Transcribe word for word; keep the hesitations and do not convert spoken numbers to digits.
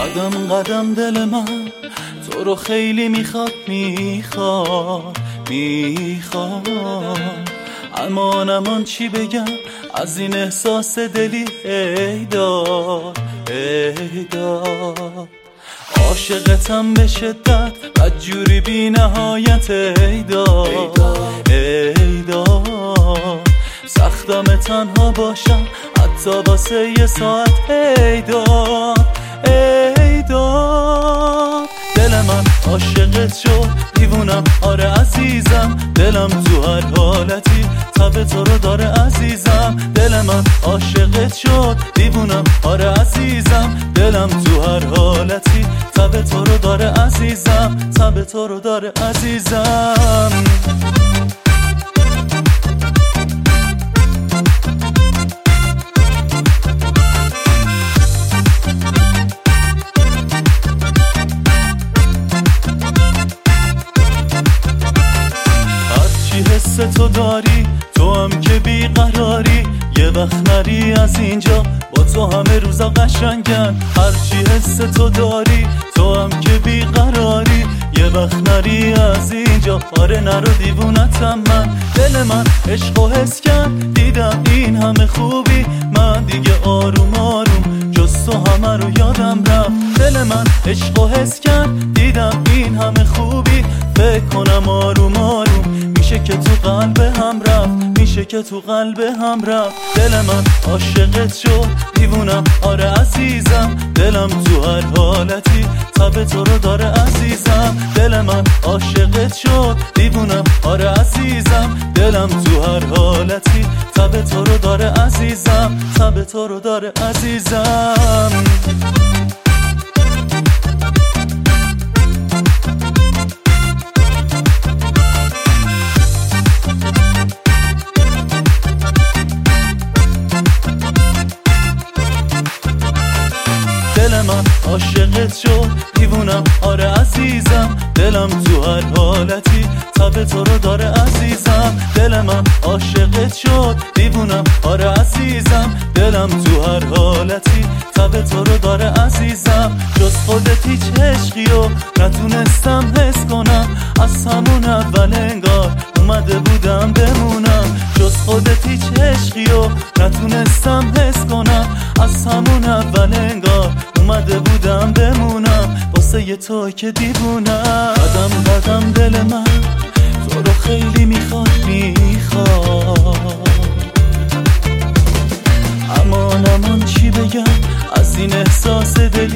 قدم قدم دل من تو رو خیلی میخواد میخواد میخواد امان امان چی بگم از این احساس دلی ای داد ای داد عاشقتم به شدت بدجوری بی نهایت ای داد ای داد سختم تنها باشم حتی واسه یه ساعت ای داد ای داد دل من عاشقت شد دیوونم آره عزیزم دلم تو هر حالتی تب تو رو داره عزیزم دل من عاشقت شد دیوونم آره عزیزم دلم تو هر حالتی تب تو رو داره عزیزم تب تو رو داره عزیزم حس تو داری تو هم که بیقراری یه وقت نری از اینجا با تو همه روزا قشنگن هرچی حس تو داری تو هم که بیقراری یه وقت نری از اینجا آره نرو دیوونتم من دل من عشق و حس کرد دیدم این همه خوبی من دیگه آروم آروم جز تو همه رو یادم رفت دل من عشق و حس کرد دیدم این همه خوبی فکر کنم آروم آروم میشه که تو قلب هم رفت میشه که تو قلب هم رفت دل من عاشقت شد دیوونم آره عزیزم دلم تو هر حالتی تب تو رو داره عزیزم دل من عاشقت شد دیوونم آره عزیزم دلم تو هر حالتی تب تو رو داره عزیزم تب تو رو داره عزیزم دل من عاشقت شد دیوونم آره عزیزم دلم تو هر حالتی تب تو رو داره عزیزم دل من عاشقت شد دیوونم آره عزیزم دلم تو هر حالتی تب تو رو داره عزیزم جز خودت هیچ عشقی و نتونستم حس کنم از همون اول انگار اومده بودم بمونم جز خودت هیچ عشقی و نتونستم حس کنم از همون اول انگار اومده بودم بمونم واسه یه تو که دیوونم قدم قدم دل من تو رو خیلی میخواد میخواد امان امان چی بگم از این احساس دلی